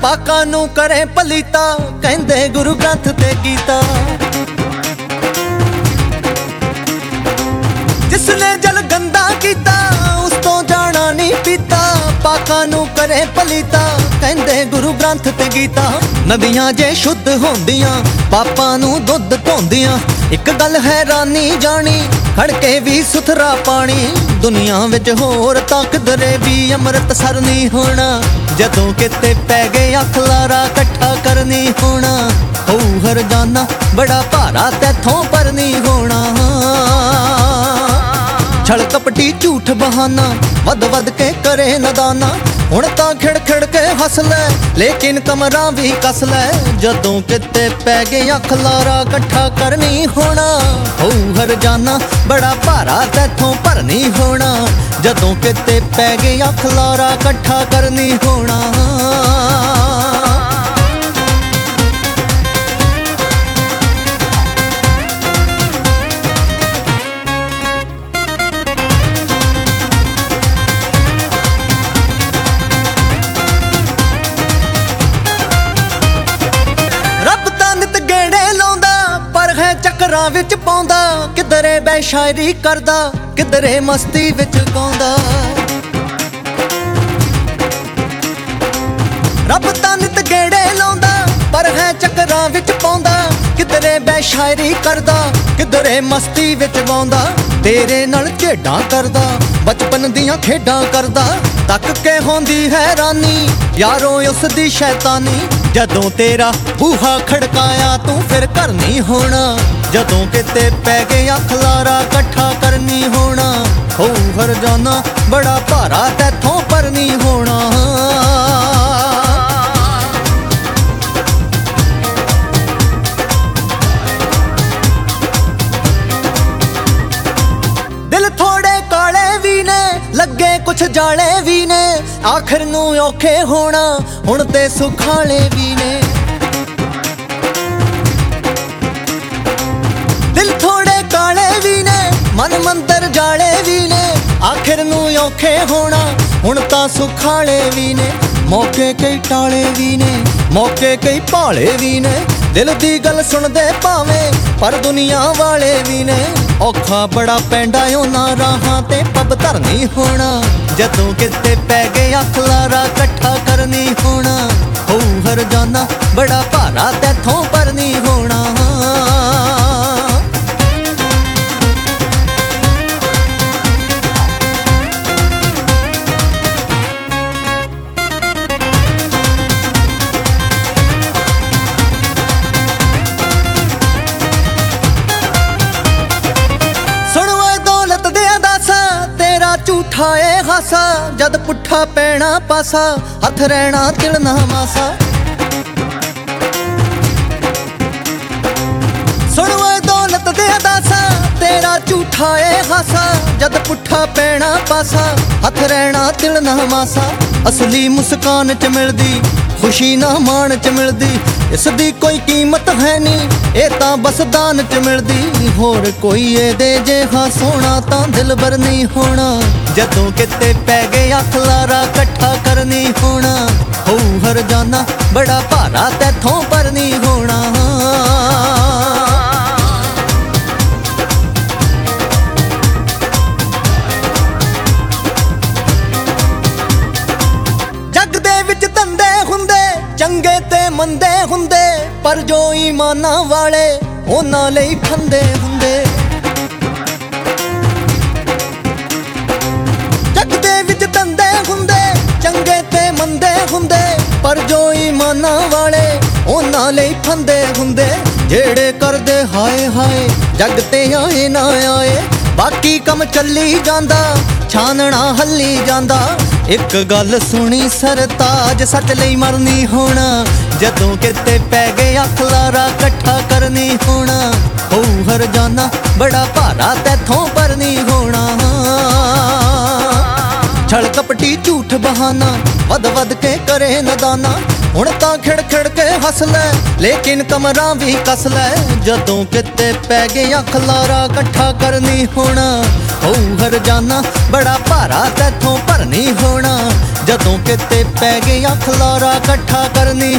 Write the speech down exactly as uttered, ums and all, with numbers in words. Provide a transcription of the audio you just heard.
ਪਾਕਾਂ ਨੂੰ ਕਰੇ ਪਲੀਤਾ, ਕਹਿੰਦੇ ਗੁਰੂ ਗ੍ਰੰਥ ਤੇ ਗੀਤਾ। ਜਿਸਨੇ ਜਲ ਗੰਦਾ ਕੀਤਾ ਉਸ ਤੋਂ ਜਾਣਾ ਨਹੀਂ ਪੀਤਾ, ਪਾਕਾਂ ਨੂੰ ਕਰੇ ਪਲੀਤਾ, ਕਹਿੰਦੇ ਗੁਰੂ ਗ੍ਰੰਥ ਤੇ ਗੀਤਾ। ਨਦੀਆਂ ਜੇ ਸ਼ੁੱਧ ਹੁੰਦੀਆਂ ਪਾਪਾਂ ਨੂੰ ਦੁੱਧ ਢੋਂਦੀਆਂ, ਇੱਕ ਗੱਲ ਹੈਰਾਨੀ ਜਾਣੀ ਖੜਕੇ ਵੀ ਸੁਥਰਾ ਪਾਣੀ। ਦੁਨੀਆ ਵਿੱਚ ਹੋਰ ਤਾਂ ਕਿਧਰੇ ਵੀ ਅੰਮ੍ਰਿਤਸਰ ਨਹੀਂ ਹੋਣਾ, ਜਦੋਂ ਕਿਤੇ ਪੈ ਗਿਆ ਖਲਾਰਾ ਇਕੱਠਾ ਕਰਨੀ ਹੋਣਾ। ਹੋਊ ਹਰਜਾਨਾ ਬੜਾ ਭਾਰਾ ਤੈਥੋਂ ਪਰ ਨਹੀਂ ਹੋਣਾ। ਛਲ ਕਪਟੀ ਝੂਠ ਬਹਾਨਾ ਵੱਧ ਵੱਧ ਕੇ ਕਰੇ ਨਦਾਨਾ, ਹੁਣ ਤਾਂ ਖਿੜ ਖਿੜ ਕੇ ਹੱਸ ਲੈ ਲੇਕਿਨ ਕਮਰਾਂ ਵੀ ਕੱਸ ਲੈ। ਜਦੋਂ ਕਿਤੇ ਪੈ ਗਿਆ ਖਲਾਰਾ ਇਕੱਠਾ ਕਰਨੀ ਹੋਣਾ, ਹੋਊ ਹਰਜਾਨਾ ਬੜਾ ਭਾਰਾ ਤੈਥੋਂ ਪਰ ਨਹੀਂ ਹੋਣਾ। ਜਦੋਂ ਕਿਤੇ ਪੈ ਗਿਆ ਖਲਾਰਾ ਇਕੱਠਾ ਕਰਨੀ ਹੋਣਾ। ਚੱਕਰਾਂ ਵਿੱਚ ਪਾਉਂਦਾ, ਕਿਧਰੇ ਬੈ ਸ਼ਾਇਰੀ ਕਰਦਾ, ਕਿਧਰੇ ਮਸਤੀ ਵਿੱਚ ਗਾਉਂਦਾ। ਰੱਬ ਤਾਂ ਨਿਤ ਗੇੜੇ ਲਾਉਂਦਾ, ਪਰ ਹੈ ਚੱਕਰਾਂ ਵਿੱਚ ਪਾਉਂਦਾ, ਕਿਧਰੇ ਬੈ ਸ਼ਾਇਰੀ ਕਰਦਾ, ਕਿਧਰੇ ਮਸਤੀ ਵਿੱਚ ਗਾਉਂਦਾ। ਤੇਰੇ ਨਾਲ ਖੇਡਾਂ ਕਰਦਾ, ਬਚਪਨ ਦੀਆਂ ਖੇਡਾਂ ਕਰਦਾ, ਤੱਕ ਕੇ ਹੁੰਦੀ ਹੈਰਾਨੀ ਯਾਰੋ ਉਸ ਦੀ ਸ਼ੈਤਾਨੀ। ਜਦੋਂ ਤੇਰਾ ਬੂਹਾ ਖੜਕਾਇਆ ਤੂੰ ਫਿਰ ਘਰ ਨਹੀਂ ਹੋਣਾ, ਜਦੋਂ ਕਿਤੇ ਪੈ ਗਿਆ ਖਲਾਰਾ ਇਕੱਠਾ ਕਰਨੀ ਹੋਣਾ। ਹੋਊ ਹਰਜਾਨਾ ਬੜਾ ਭਾਰਾ ਤੈਥੋਂ ਪਰ ਨਹੀਂ ਹੋਣਾ। ਦਿਲ ਥੋੜੇ ਕਾਲੇ ਵੀ ਨੇ, ਲੱਗੇ ਕੁਛ ਜਾਲੇ ਵੀ ਨੇ, ਆਖਰ ਨੂੰ ਔਖੇ ਹੋਣਾ ਹੁਣ ਤੇ ਸੁਖਾਲੇ ਵੀ ਨੇ। ਦਿਲ ਥੋੜੇ ਕਾਲੇ ਵੀ ਨੇ, ਮਨ ਮੰਦਰ ਜਾਲੇ ਵੀ ਨੇ, ਆਖਰ ਨੂੰ ਔਖੇ ਹੋਣਾ ਹੁਣ ਤਾਂ ਸੁਖਾਲੇ ਵੀ ਨੇ। ਮੌਕੇ ਕਈ ਟਾਲੇ ਵੀ ਨੇ, ਮੌਕੇ ਕਈ ਭਾਲੇ ਵੀ ਨੇ, ਦਿਲ ਦੀ ਗੱਲ ਸੁਣਦੇ ਭਾਵੇਂ ਪਰ ਦੁਨੀਆ ਵਾਲੇ ਵੀ ਨੇ। ਔਖਾ ਬੜਾ ਪੈਂਦਾ ਉਹਨਾਂ ਰਾਹਾਂ ਤੇ ਪੱਬ ਧਰਨੀ ਹੋਣਾ, ਜਦੋਂ ਕਿਤੇ ਪੈ ਗਿਆ ਖਲਾਰਾ ਇਕੱਠਾ ਕਰਨੀ ਹੋਣਾ। ਹੋਊ ਹਰਜਾਨਾ ਬੜਾ ਭਾਰਾ ਤੈਥੋਂ ਪਰ ਨਹੀਂ ਹੋਣਾ। ਝੂਠਾ ਏ ਹਾਸਾ ਜਦ ਪੁੱਠਾ ਪੈਣਾ ਪਾਸਾ, ਹੱਥ ਰਹਿਣਾ ਤਿਲਣਾ ਮਾਸਾ। ਸੁਣ ਓਏ ਦੌਲਤ ਦੇ ਦਾਸਾ, ਤੇਰਾ ਝੂਠਾ ਏ ਹਾਸਾ ਜਦ ਪੁੱਠਾ ਪੈਣਾ ਪਾਸਾ, ਹੱਥ ਰਹਿਣਾ ਤਿਲਣਾ ਮਾਸਾ। ਅਸਲੀ ਮੁਸਕਾਨ ਚ ਮਿਲਦੀ ਖੁਸ਼ੀ ਨਾ ਮਾਣ ਚ ਮਿਲਦੀ, ਇਸ ਦੀ ਕੋਈ ਕੀਮਤ ਹੈ ਨਹੀਂ ਇਹ ਤਾਂ ਬਸ ਦਾਨ ਚ ਮਿਲਦੀ। ਹੋਰ ਕੋਈ ਇਹਦੇ ਜਿਹਾ ਸੋਹਣਾ ਤਾਂ ਦਿਲਬਰ ਨਹੀਂ ਹੋਣਾ, ਜਦੋਂ ਕਿਤੇ ਪੈ ਗਿਆ ਖਲਾਰਾ ਇਕੱਠਾ ਕਰਨੀ ਹੋਣਾ। ਹੋਊ ਹਰਜਾਨਾ ਬੜਾ ਭਾਰਾ ਤੈਥੋਂ ਪਰ ਨਹੀਂ ਹੋਣਾ। ਜੱਗ ਦੇ ਵਿੱਚ ਧੰਦੇ ਹੁੰਦੇ ਚੰਗੇ ਤੇ ਮੰਦੇ ਹੁੰਦੇ, ਪਰ ਜੋ ਈਮਾਨਾਂ ਵਾਲੇ ਉਹਨਾਂ ਲਈ ਫੰਦੇ ਹੁੰਦੇ। ਜੱਗ ਦੇ ਵਿੱਚ ਧੰਦੇ ਹੁੰਦੇ ਚੰਗੇ ਤੇ ਮੰਦੇ ਹੁੰਦੇ, ਪਰ ਜੋ ਈਮਾਨਾਂ ਵਾਲੇ ਉਹਨਾਂ ਲਈ ਫੰਦੇ ਹੁੰਦੇ। ਜਿਹੜੇ ਕਰਦੇ ਹਾਏ ਹਾਏ ਜੱਗ ਤੇ ਆਏ ਨਾ ਆਏ, ਬਾਕੀ ਕੰਮ ਚੱਲੀ ਜਾਂਦਾ ਛਾਨਣਾ ਹੱਲੀ ਜਾਂਦਾ। ਇੱਕ ਗੱਲ ਸੁਣੀ ਸਰਤਾਜ ਸੱਚ ਲਈ ਮਰਨੀ ਹੋਣਾ, ਜਦੋਂ ਕਿਤੇ ਪੈ ਗਿਆ ਖਲਾਰਾ ਇਕੱਠਾ ਕਰਨੀ ਹੋਣਾ। ਹੋਊ ਹਰਜਾਨਾ ਬੜਾ ਭਾਰਾ ਤੈਥੋਂ ਪਰ ਨਹੀਂ ਹੋਣਾ। ਛਲ ਕਪਟੀ ਝੂਠ ਬਹਾਨਾ ਵਧ ਵਧ ਕੇ ਕਰੇ ਨਦਾਨਾ ਹੁਣ ਤਾਂ ਖਿੜ ਖਿੜ ਕੇ ਹੱਸ ਲੈ ਲੇਕਿਨ ਕਮਰਾਂ ਵੀ ਕੱਸ ਲੈ ਜਦੋਂ ਕਿਤੇ ਪੈ ਗਿਆ ਖਲਾਰਾ ਇਕੱਠਾ ਕਰਨੀ ਹੋਣਾ ਹੋਊ ਹਰਜਾਨਾ ਬੜਾ ਭਾਰਾ ਤੈਥੋਂ ਭਰਨੀ ਹੋਣਾ ਜਦੋਂ ਕਿਤੇ ਪੈ ਗਿਆ ਖਲਾਰਾ ਇਕੱਠਾ ਕਰਨੀ